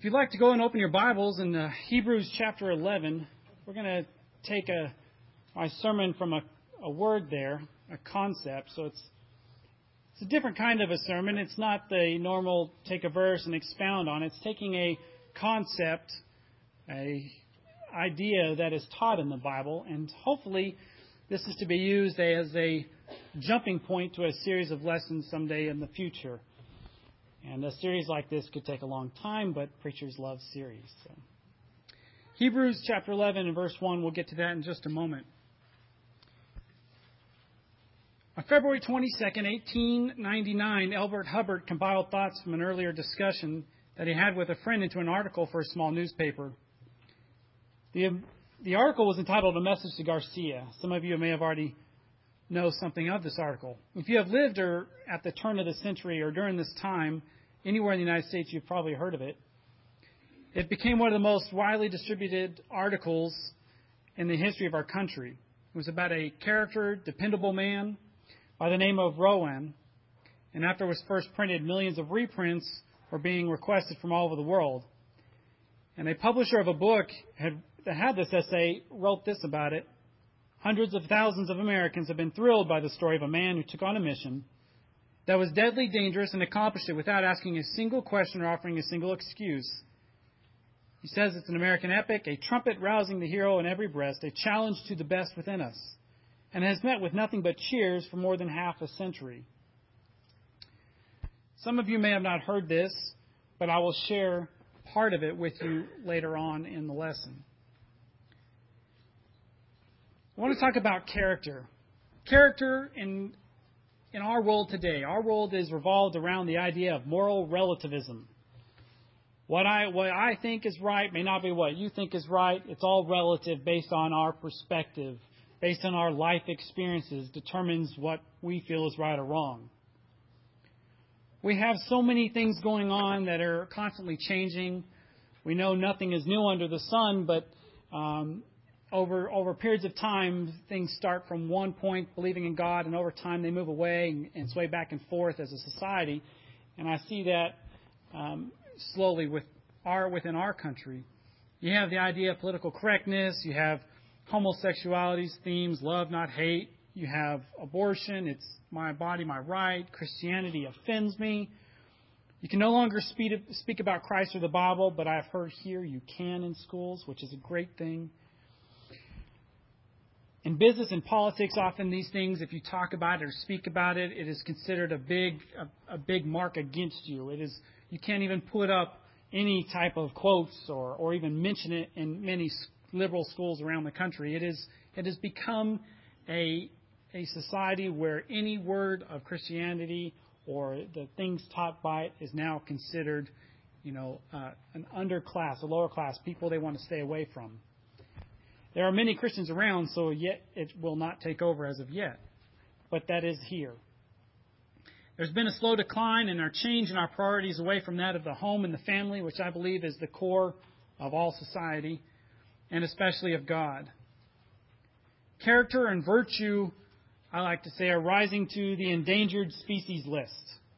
you'd like to go and open your Bibles in Hebrews chapter 11, we're going to take my sermon from a word there, a concept. So it's a different kind of a sermon. It's not the normal take a verse and expound on it. It's taking a concept, a idea that is taught in the Bible, and hopefully this is to be used as a jumping point to a series of lessons someday in the future. And a series like this could take a long time, but preachers love series. So. Hebrews chapter 11 and verse 1, we'll get to that in just a moment. On February 22nd, 1899, Elbert Hubbard compiled thoughts from an earlier discussion that he had with a friend into an article for a small newspaper. The article was entitled A Message to Garcia. Some of you may have already know something of this article. If you have lived at the turn of the century or during this time, anywhere in the United States, you've probably heard of it. It became one of the most widely distributed articles in the history of our country. It was about a character, dependable man by the name of Rowan. And after it was first printed, millions of reprints were being requested from all over the world. And a publisher of a book that had this essay wrote this about it. Hundreds of thousands of Americans have been thrilled by the story of a man who took on a mission that was deadly dangerous and accomplished it without asking a single question or offering a single excuse. He says it's an American epic, a trumpet rousing the hero in every breast, a challenge to the best within us, and has met with nothing but cheers for more than half a century. Some of you may have not heard this, but I will share part of it with you later on in the lesson. I want to talk about character. Character in our world today. Our world is revolved around the idea of moral relativism. What I think is right may not be what you think is right. It's all relative based on our perspective, based on our life experiences, determines what we feel is right or wrong. We have so many things going on that are constantly changing. We know nothing is new under the sun, but over periods of time, things start from one point, believing in God, and over time they move away and sway back and forth as a society. And I see that slowly within our country. You have the idea of political correctness. You have homosexuality's themes, love, not hate. You have abortion. It's my body, my right. Christianity offends me. You can no longer speak about Christ or the Bible, but I've heard here you can in schools, which is a great thing. In business and politics, often these things, if you talk about it or speak about it, it is considered a big mark against you. You can't even put up any type of quotes or even mention it in many liberal schools around the country. It has become a society where any word of Christianity or the things taught by it is now considered, an underclass, a lower class, people they want to stay away from. There are many Christians around, so yet it will not take over as of yet. But that is here. There's been a slow decline in our change in our priorities away from that of the home and the family, which I believe is the core of all society, and especially of God. Character and virtue, I like to say, are rising to the endangered species list.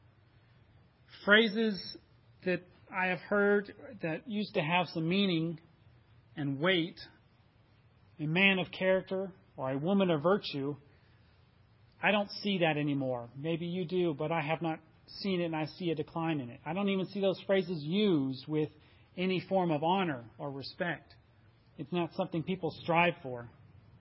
Phrases that I have heard that used to have some meaning and weight, a man of character or a woman of virtue, I don't see that anymore. Maybe you do, but I have not seen it, and I see a decline in it. I don't even see those phrases used with any form of honor or respect. It's not something people strive for.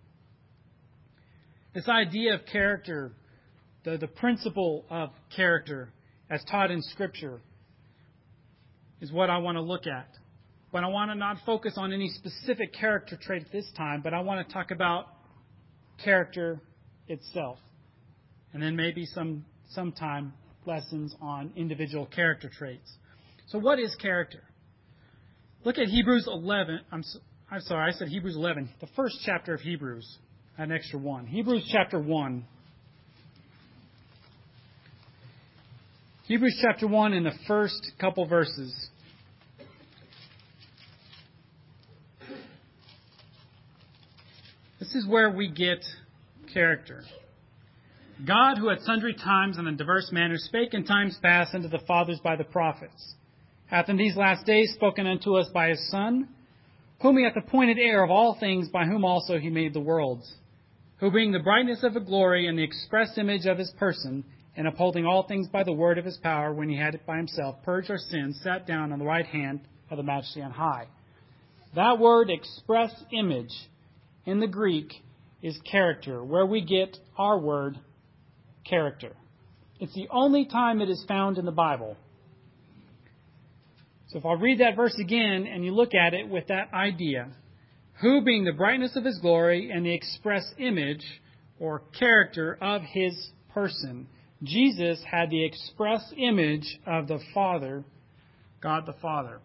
This idea of character, the principle of character as taught in Scripture, is what I want to look at. But I want to not focus on any specific character trait at this time, but I want to talk about character itself. And then maybe sometime lessons on individual character traits. So what is character? Look at Hebrews 11. I'm sorry, I said Hebrews 11. The first chapter of Hebrews. An extra one. Hebrews chapter 1. Hebrews chapter 1 in the first couple verses. This is where we get character. God, who at sundry times and in diverse manners spake in times past unto the fathers by the prophets, hath in these last days spoken unto us by his Son, whom he hath appointed heir of all things, by whom also he made the worlds, who being the brightness of the glory and the express image of his person, and upholding all things by the word of his power, when he had it by himself purged our sins, sat down on the right hand of the Majesty on high. That word, express image, in the Greek is character, where we get our word character. It's the only time it is found in the Bible. So if I read that verse again and you look at it with that idea, who being the brightness of his glory and the express image or character of his person, Jesus had the express image of the Father, God the Father.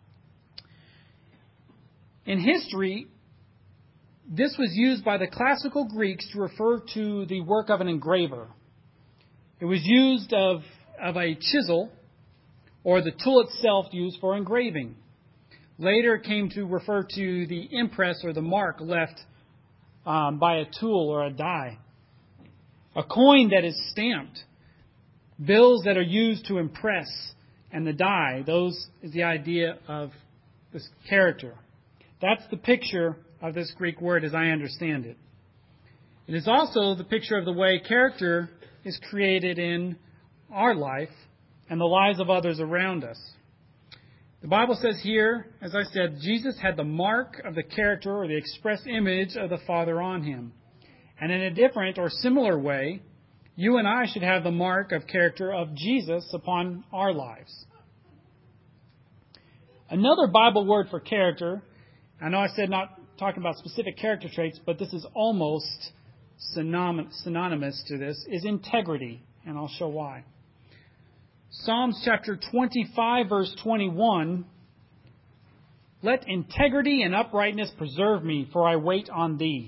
In history, this was used by the classical Greeks to refer to the work of an engraver. It was used of a chisel or the tool itself used for engraving. Later it came to refer to the impress or the mark left by a tool or a die. A coin that is stamped. Bills that are used to impress. And the die. Those is the idea of this character. That's the picture of this Greek word as I understand it. It is also the picture of the way character is created in our life and the lives of others around us. The Bible says here, as I said, Jesus had the mark of the character or the express image of the Father on him. And in a different or similar way, you and I should have the mark of character of Jesus upon our lives. Another Bible word for character, I know I said not talking about specific character traits, but this is almost synonymous to this, is integrity. And I'll show why. Psalms chapter 25, verse 21, let integrity and uprightness preserve me, for I wait on thee.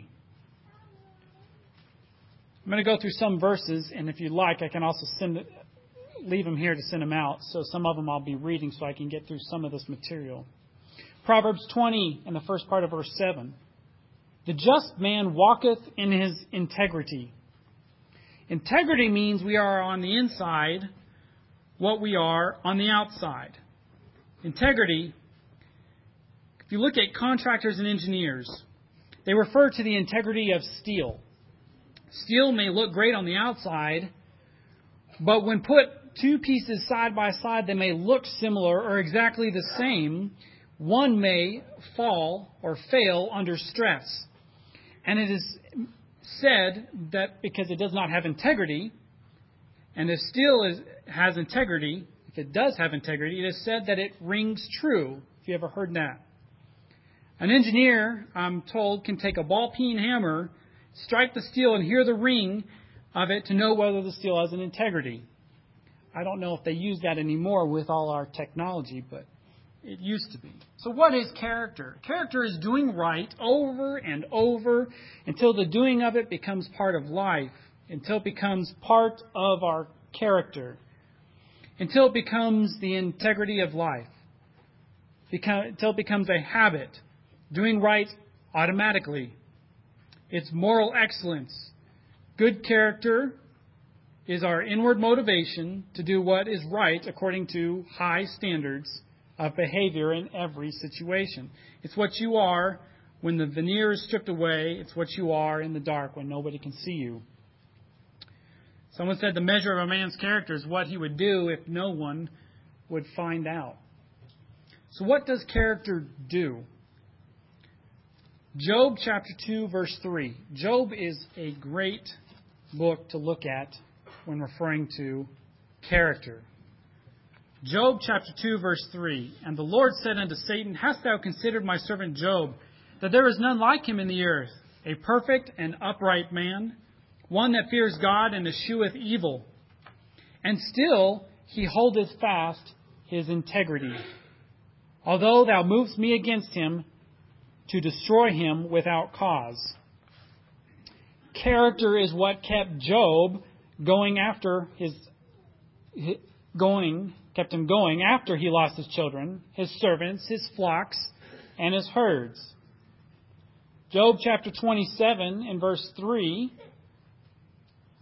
I'm going to go through some verses, and if you like, I can also leave them here to send them out. So some of them I'll be reading so I can get through some of this material. Proverbs 20, and the first part of verse 7. The just man walketh in his integrity. Integrity means we are on the inside what we are on the outside. Integrity, if you look at contractors and engineers, they refer to the integrity of steel. Steel may look great on the outside, but when put two pieces side by side, they may look similar or exactly the same. One may fall or fail under stress. And it is said that because it does not have integrity, and if steel has integrity, if it does have integrity, it is said that it rings true. If you ever heard that. An engineer, I'm told, can take a ball-peen hammer, strike the steel, and hear the ring of it to know whether the steel has an integrity. I don't know if they use that anymore with all our technology, but it used to be. So what is character? Character is doing right over and over until the doing of it becomes part of life, until it becomes part of our character, until it becomes the integrity of life, until it becomes a habit, doing right automatically. It's moral excellence. Good character is our inward motivation to do what is right according to high standards of behavior in every situation. It's what you are when the veneer is stripped away. It's what you are in the dark when nobody can see you. Someone said the measure of a man's character is what he would do if no one would find out. So what does character do? Job chapter 2, verse 3. Job is a great book to look at when referring to character. Job chapter 2, verse 3. And the Lord said unto Satan, Hast thou considered my servant Job, that there is none like him in the earth, a perfect and upright man, one that fears God and escheweth evil. And still he holdeth fast his integrity. Although thou movest me against him, to destroy him without cause. Character is what kept Job kept him going after he lost his children, his servants, his flocks, and his herds. Job chapter 27 and verse 3.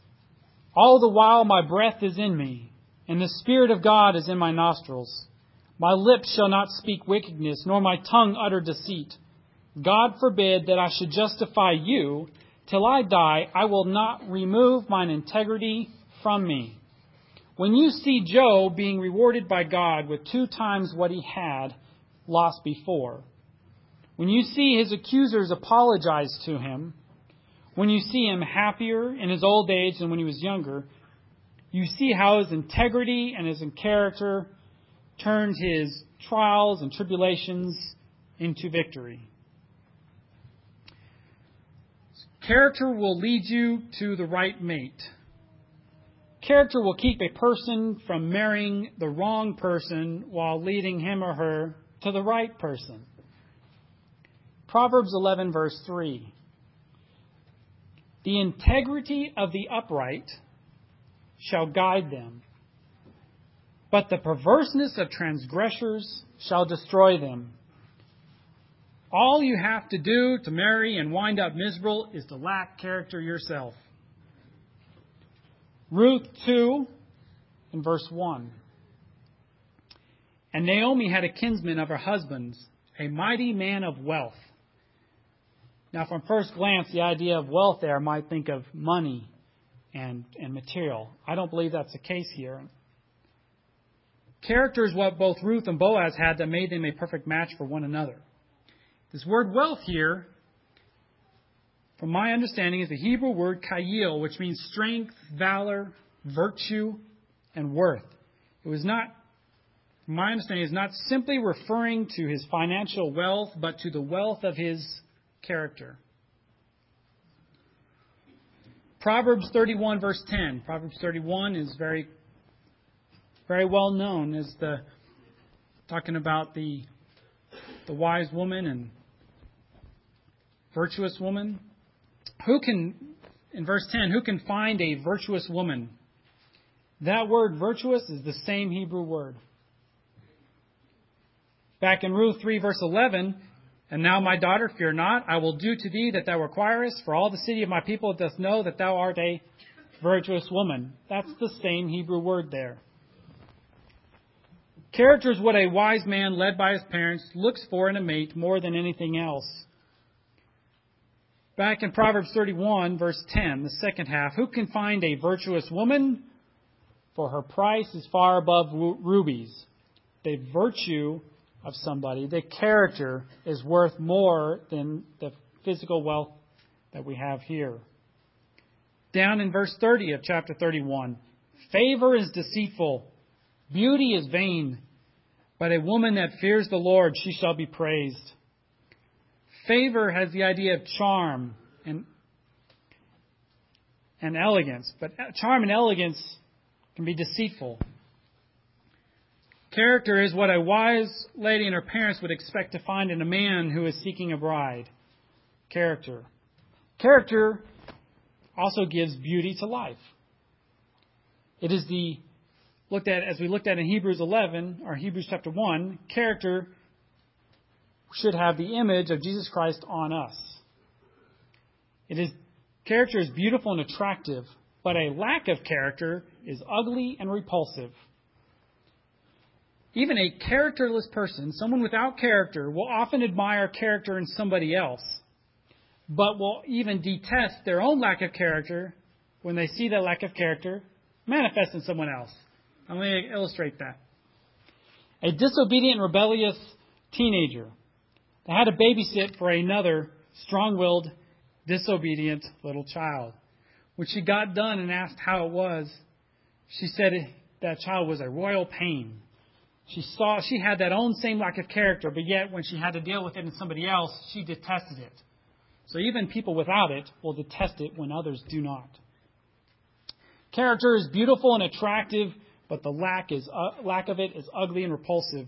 All the while my breath is in me, and the Spirit of God is in my nostrils. My lips shall not speak wickedness, nor my tongue utter deceit. God forbid that I should justify you. Till I die, I will not remove mine integrity from me. When you see Job being rewarded by God with 2 times what he had lost before, when you see his accusers apologize to him, when you see him happier in his old age than when he was younger, you see how his integrity and his character turned his trials and tribulations into victory. Character will lead you to the right mate. Character will keep a person from marrying the wrong person while leading him or her to the right person. Proverbs 11, verse 3. The integrity of the upright shall guide them, but the perverseness of transgressors shall destroy them. All you have to do to marry and wind up miserable is to lack character yourself. Ruth 2 and verse 1. And Naomi had a kinsman of her husband's, a mighty man of wealth. Now, from first glance, the idea of wealth there might think of money and material. I don't believe that's the case here. Character is what both Ruth and Boaz had that made them a perfect match for one another. This word wealth here, from my understanding, is the Hebrew word chayil, which means strength, valor, virtue, and worth. It was not, from my understanding, is not simply referring to his financial wealth, but to the wealth of his character. Proverbs 31, verse 10. Proverbs 31 is very, very well known as talking about the wise woman and virtuous woman. In verse 10, who can find a virtuous woman? That word virtuous is the same Hebrew word. Back in Ruth 3, verse 11, and now, my daughter, fear not. I will do to thee that thou requirest, for all the city of my people doth know that thou art a virtuous woman. That's the same Hebrew word there. Character is what a wise man led by his parents looks for in a mate more than anything else. Back in Proverbs 31, verse 10, the second half, who can find a virtuous woman? For her price is far above rubies. The virtue of somebody, the character, is worth more than the physical wealth that we have here. Down in verse 30 of chapter 31, favor is deceitful, beauty is vain, but a woman that fears the Lord, she shall be praised. Favor has the idea of charm and elegance, but charm and elegance can be deceitful. Character is what a wise lady and her parents would expect to find in a man who is seeking a bride. Character. Character also gives beauty to life. It is as we looked at in Hebrews 11, or Hebrews chapter 1, character should have the image of Jesus Christ on us. Character is beautiful and attractive, but a lack of character is ugly and repulsive. Even a characterless person, someone without character, will often admire character in somebody else, but will even detest their own lack of character when they see that lack of character manifest in someone else. I'm going to illustrate that. A disobedient and rebellious teenager that had to babysit for another strong-willed, disobedient little child. When she got done and asked how it was, she said that child was a royal pain. She had that own same lack of character, but yet when she had to deal with it in somebody else, she detested it. So even people without it will detest it when others do not. Character is beautiful and attractive, but the lack of it is ugly and repulsive.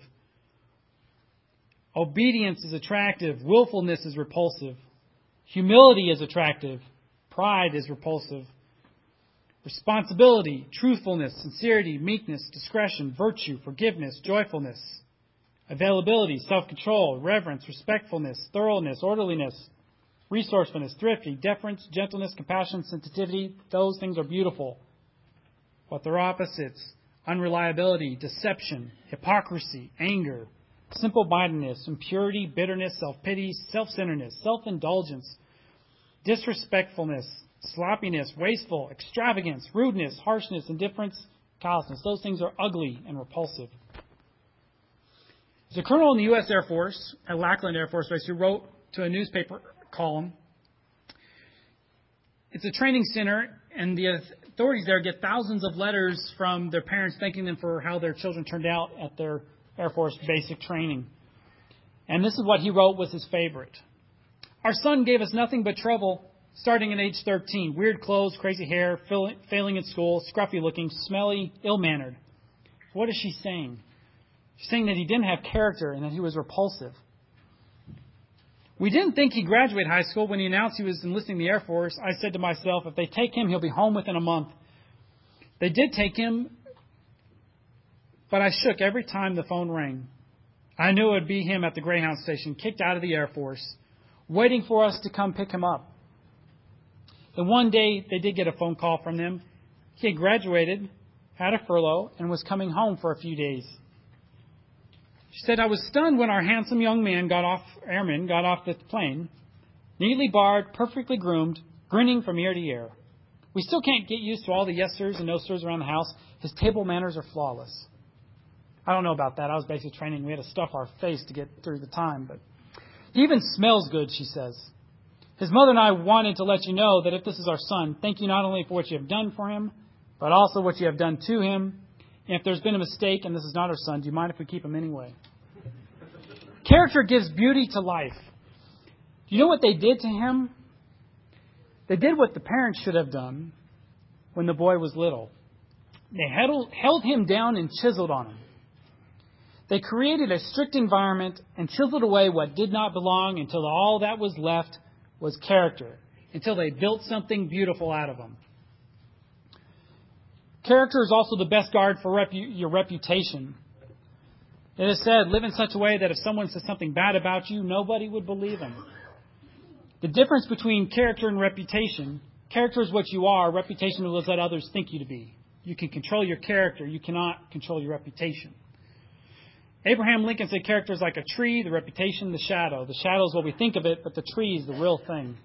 Obedience is attractive. Willfulness is repulsive. Humility is attractive. Pride is repulsive. Responsibility, truthfulness, sincerity, meekness, discretion, virtue, forgiveness, joyfulness, availability, self-control, reverence, respectfulness, thoroughness, orderliness, resourcefulness, thrifty, deference, gentleness, compassion, sensitivity. Those things are beautiful. But their opposites unreliability, deception, hypocrisy, anger, simple-mindedness, impurity, bitterness, self-pity, self-centeredness, self-indulgence, disrespectfulness, sloppiness, wasteful, extravagance, rudeness, harshness, indifference, callousness. Those things are ugly and repulsive. There's a colonel in the U.S. Air Force, at Lackland Air Force Base, who wrote to a newspaper column. It's a training center, and the authorities there get thousands of letters from their parents thanking them for how their children turned out at their Air Force basic training. And this is what he wrote was his favorite. Our son gave us nothing but trouble starting at age 13. Weird clothes, crazy hair, failing at school, scruffy looking, smelly, ill-mannered. What is she saying? She's saying that he didn't have character and that he was repulsive. We didn't think he'd graduate high school. When he announced he was enlisting in the Air Force, I said to myself, if they take him, he'll be home within a month. They did take him, but I shook every time the phone rang. I knew it would be him at the Greyhound station, kicked out of the Air Force, waiting for us to come pick him up. And one day, they did get a phone call from them. He had graduated, had a furlough, and was coming home for a few days. She said, I was stunned when our handsome young man got off the plane, neatly barred, perfectly groomed, grinning from ear to ear. We still can't get used to all the yes sirs and no sirs around the house. His table manners are flawless. I don't know about that. I was basic training. We had to stuff our face to get through the time. But he even smells good, she says. His mother and I wanted to let you know that if this is our son, thank you not only for what you have done for him, but also what you have done to him. And if there's been a mistake and this is not our son, do you mind if we keep him anyway? Character gives beauty to life. Do you know what they did to him? They did what the parents should have done when the boy was little. They held him down and chiseled on him. They created a strict environment and chiseled away what did not belong until all that was left was character, until they built something beautiful out of him. Character is also the best guard for your reputation. It is said, live in such a way that if someone says something bad about you, nobody would believe him. The difference between character and reputation, character is what you are, reputation is what others think you to be. You can control your character, you cannot control your reputation. Abraham Lincoln said character is like a tree, the reputation, the shadow. The shadow is what we think of it, but the tree is the real thing.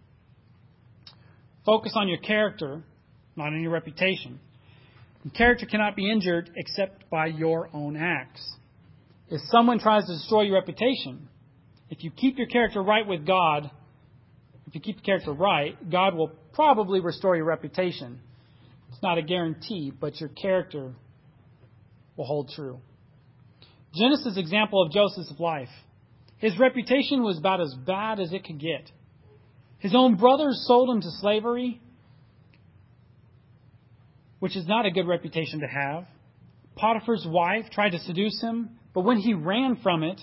Focus on your character, not on your reputation. And character cannot be injured except by your own acts. If someone tries to destroy your reputation, if you keep your character right with God, if you keep your character right, God will probably restore your reputation. It's not a guarantee, but your character will hold true. Genesis' example of Joseph's life. His reputation was about as bad as it could get. His own brothers sold him to slavery, which is not a good reputation to have. Potiphar's wife tried to seduce him, but when he ran from it,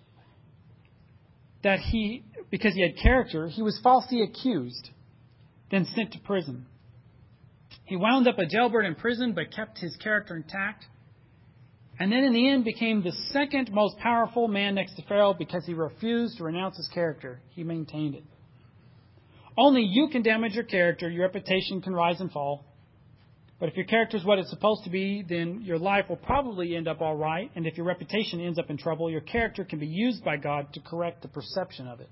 because he had character, he was falsely accused, then sent to prison. He wound up a jailbird in prison, but kept his character intact. And then in the end became the second most powerful man next to Pharaoh because he refused to renounce his character. He maintained it. Only you can damage your character. Your reputation can rise and fall. But if your character is what it's supposed to be, then your life will probably end up all right. And if your reputation ends up in trouble, your character can be used by God to correct the perception of it.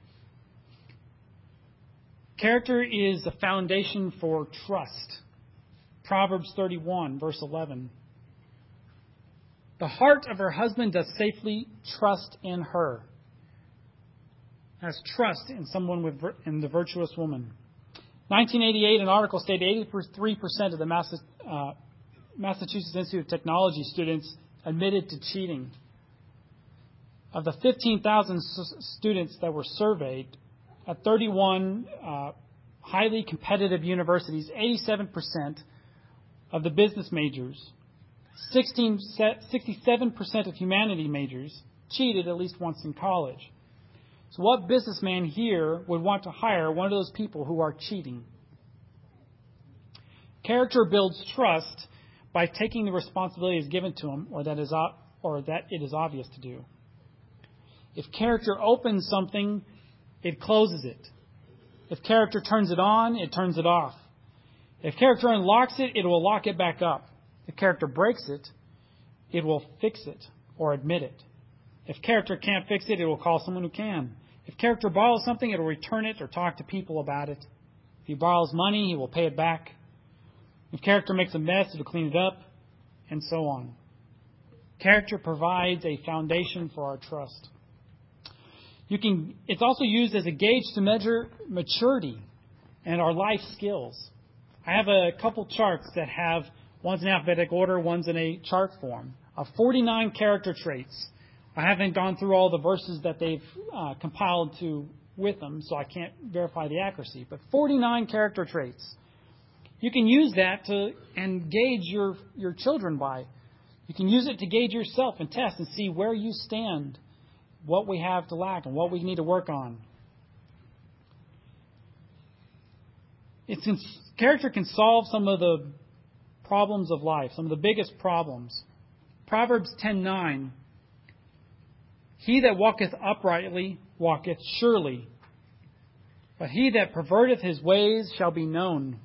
Character is the foundation for trust. Proverbs 31, verse 11. The heart of her husband does safely trust in her. Has trust in someone in the virtuous woman. 1988, an article stated 83% of the Massachusetts Institute of Technology students admitted to cheating. Of the 15,000 students that were surveyed at 31 highly competitive universities, 87% of the business majors, 67% of humanity majors cheated at least once in college. So what businessman here would want to hire one of those people who are cheating? Character builds trust by taking the responsibilities given to him or that it is obvious to do. If character opens something, it closes it. If character turns it on, it turns it off. If character unlocks it, it will lock it back up. If character breaks it, it will fix it or admit it. If character can't fix it, it will call someone who can. If character borrows something, it will return it or talk to people about it. If he borrows money, he will pay it back. If character makes a mess, it will clean it up, and so on. Character provides a foundation for our trust. It's also used as a gauge to measure maturity and our life skills. I have a couple charts that have, one's in alphabetic order, one's in a chart form, of 49 character traits. I haven't gone through all the verses that they've compiled with them, so I can't verify the accuracy. But 49 character traits. You can use that and gauge your children by. You can use it to gauge yourself and test and see where you stand, what we have to lack, and what we need to work on. Character can solve some of the problems of life, some of the biggest problems. Proverbs 10:9. He that walketh uprightly walketh surely, but he that perverteth his ways shall be known.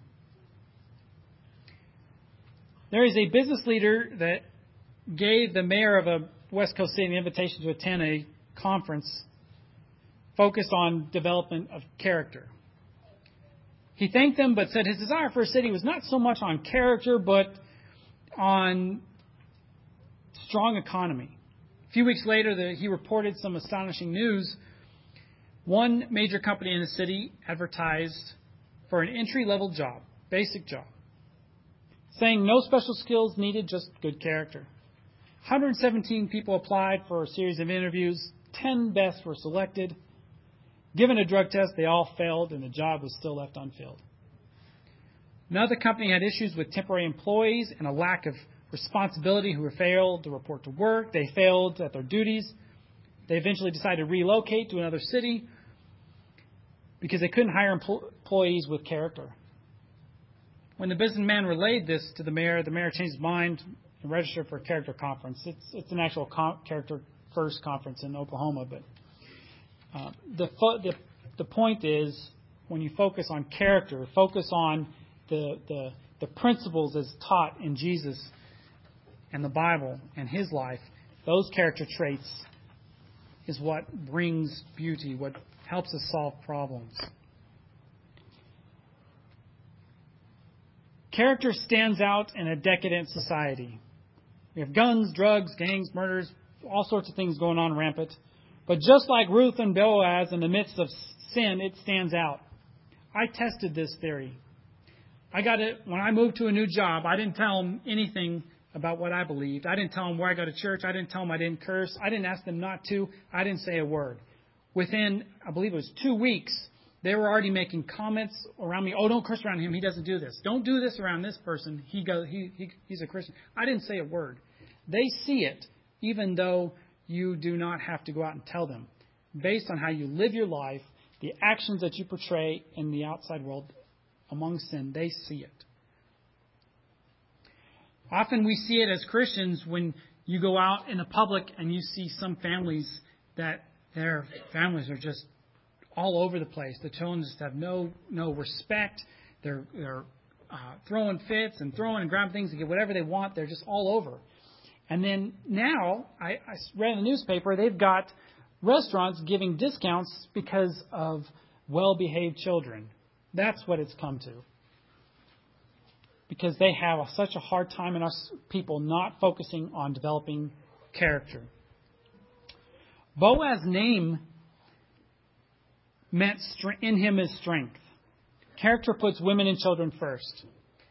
There is a business leader that gave the mayor of a West Coast city an invitation to attend a conference focused on development of character. He thanked them, but said his desire for a city was not so much on character, but on strong economy. A few weeks later, he reported some astonishing news. One major company in the city advertised for an entry-level job, basic job, saying no special skills needed, just good character. 117 people applied for a series of interviews. 10 best were selected. Given a drug test, they all failed, and the job was still left unfilled. Another company had issues with temporary employees and a lack of responsibility who failed to report to work. They failed at their duties. They eventually decided to relocate to another city because they couldn't hire employees with character. When the businessman relayed this to the mayor changed his mind and registered for a character conference. It's an actual character first conference in Oklahoma, but the point is, when you focus on character, focus on the principles as taught in Jesus and the Bible and his life, those character traits is what brings beauty, what helps us solve problems. Character stands out in a decadent society. We have guns, drugs, gangs, murders, all sorts of things going on rampant. But just like Ruth and Boaz in the midst of sin, it stands out. I tested this theory. I got it when I moved to a new job. I didn't tell them anything about what I believed. I didn't tell them where I go to church. I didn't tell them I didn't curse. I didn't ask them not to. I didn't say a word. Within, I believe it was 2 weeks, they were already making comments around me. Oh, don't curse around him. He doesn't do this. Don't do this around this person. He's a Christian. I didn't say a word. They see it, even though you do not have to go out and tell them. Based on how you live your life, the actions that you portray in the outside world among sin, they see it. Often we see it as Christians when you go out in the public and you see some families that their families are just all over the place. The children just have no respect. They're throwing fits and throwing and grabbing things to get whatever they want. They're just all over. And then now, I read in the newspaper, they've got restaurants giving discounts because of well-behaved children. That's what it's come to. Because they have such a hard time in us people not focusing on developing character. Boaz's name meant in him is strength. Character puts women and children first.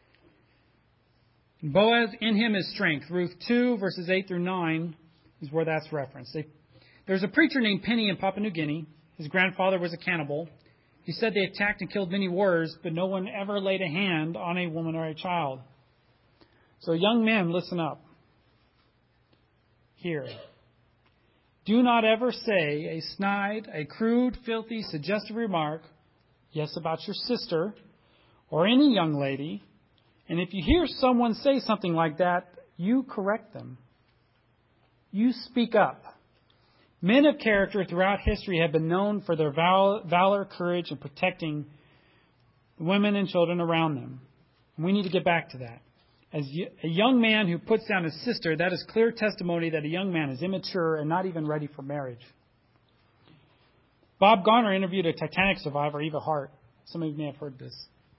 Boaz, in him is strength. Ruth 2, verses 8 through 9 is where that's referenced. There's a preacher named Penny in Papua New Guinea. His grandfather was a cannibal. He said they attacked and killed many warriors, but no one ever laid a hand on a woman or a child. So young men, listen up. Here. Do not ever say a snide, a crude, filthy, suggestive remark, yes, about your sister or any young lady. And if you hear someone say something like that, you correct them. You speak up. Men of character throughout history have been known for their valor, courage, and protecting women and children around them. And we need to get back to that. As a young man who puts down his sister, that is clear testimony that a young man is immature and not even ready for marriage. Bob Garner interviewed a Titanic survivor, Eva Hart. Some of you may have heard this.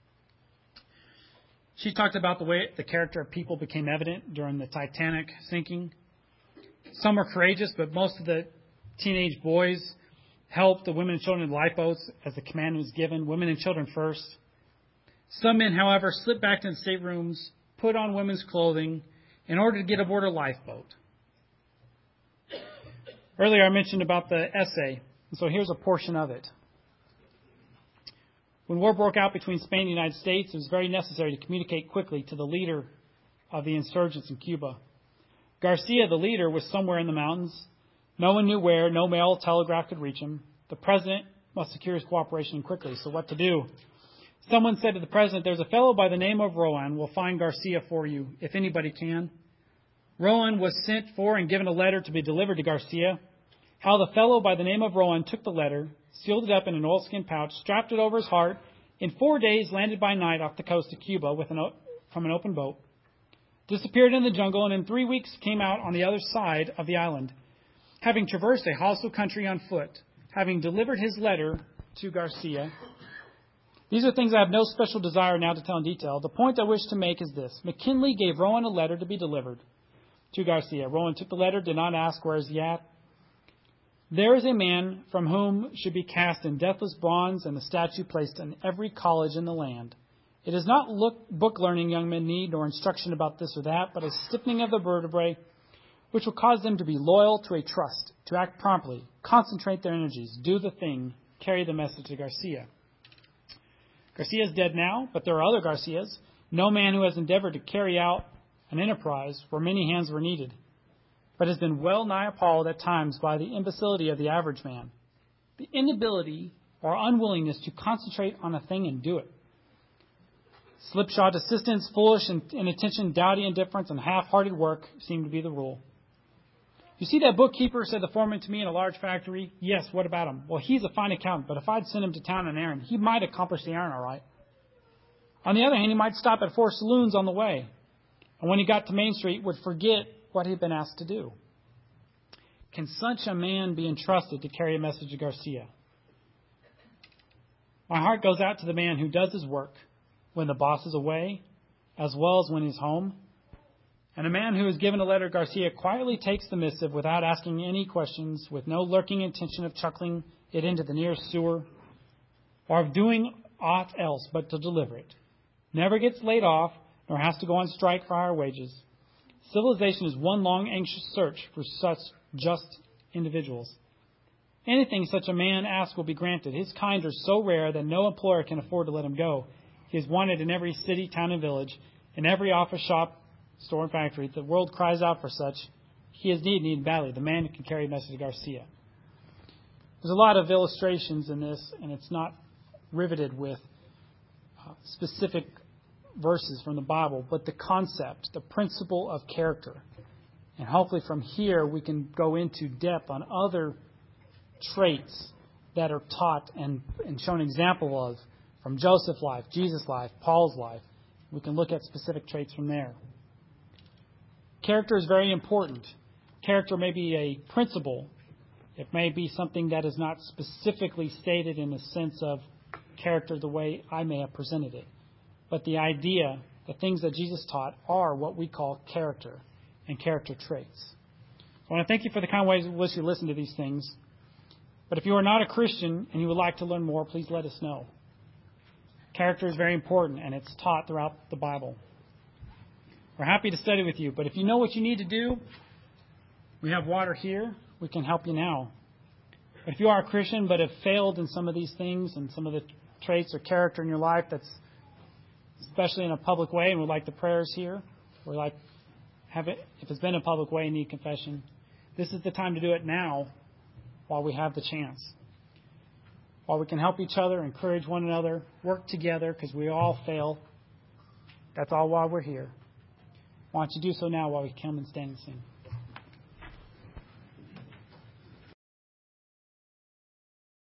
She talked about the way the character of people became evident during the Titanic sinking. Some were courageous, but most of the teenage boys helped the women and children in lifeboats as the command was given, women and children first. Some men, however, slipped back to the staterooms, put on women's clothing in order to get aboard a lifeboat. Earlier I mentioned about the essay, and so here's a portion of it. When war broke out between Spain and the United States, it was very necessary to communicate quickly to the leader of the insurgents in Cuba. Garcia, the leader, was somewhere in the mountains. No one knew where. No mail telegraph could reach him. The president must secure his cooperation quickly. So what to do? Someone said to the president, "There's a fellow by the name of Rowan. We'll find Garcia for you, if anybody can." Rowan was sent for and given a letter to be delivered to Garcia. How the fellow by the name of Rowan took the letter, sealed it up in an oilskin pouch, strapped it over his heart, in 4 days landed by night off the coast of Cuba from an open boat, disappeared in the jungle, and in 3 weeks came out on the other side of the island, having traversed a hostile country on foot, having delivered his letter to Garcia. These are things I have no special desire now to tell in detail. The point I wish to make is this. McKinley gave Rowan a letter to be delivered to Garcia. Rowan took the letter, did not ask, "Where is he at?" There is a man from whom should be cast in deathless bronze and a statue placed in every college in the land. It is not book learning young men need, nor instruction about this or that, but a stiffening of the vertebrae, which will cause them to be loyal to a trust, to act promptly, concentrate their energies, do the thing, carry the message to Garcia. Garcia is dead now, but there are other Garcias. No man who has endeavored to carry out an enterprise where many hands were needed, but has been well nigh appalled at times by the imbecility of the average man, the inability or unwillingness to concentrate on a thing and do it. Slipshod assistance, foolish inattention, dowdy indifference, and half-hearted work seem to be the rule. You see that bookkeeper, said the foreman to me in a large factory. Yes, what about him? Well, he's a fine accountant, but if I'd sent him to town on an errand, he might accomplish the errand all right. On the other hand, he might stop at 4 saloons on the way, and when he got to Main Street, would forget what he'd been asked to do. Can such a man be entrusted to carry a message to Garcia? My heart goes out to the man who does his work when the boss is away, as well as when he's home. And a man who is given a letter to Garcia quietly takes the missive without asking any questions, with no lurking intention of chuckling it into the nearest sewer, or of doing aught else but to deliver it. Never gets laid off, nor has to go on strike for higher wages. Civilization is one long anxious search for such just individuals. Anything such a man asks will be granted. His kind are so rare that no employer can afford to let him go. He is wanted in every city, town, and village, in every office, shop, store, and factory. The world cries out for such. He is needed badly. The man who can carry a message to Garcia. There's a lot of illustrations in this, and it's not riveted with specific verses from the Bible, but the concept, the principle of character. And hopefully from here we can go into depth on other traits that are taught and shown an example of from Joseph's life, Jesus' life, Paul's life. We can look at specific traits from there. Character is very important. Character may be a principle. It may be something that is not specifically stated in the sense of character the way I may have presented it. But the idea, the things that Jesus taught, are what we call character and character traits. I want to thank you for the kind ways in which you listen to these things. But if you are not a Christian and you would like to learn more, please let us know. Character is very important, and it's taught throughout the Bible. We're happy to study with you, but if you know what you need to do, we have water here. We can help you now. But if you are a Christian but have failed in some of these things and some of the traits or character in your life that's especially in a public way, and would like the prayers here, or like have it, if it's been a public way and need confession, this is the time to do it now while we have the chance. While we can help each other, encourage one another, work together, because we all fail. That's all while we're here. Why don't you do so now while we come and stand and sing.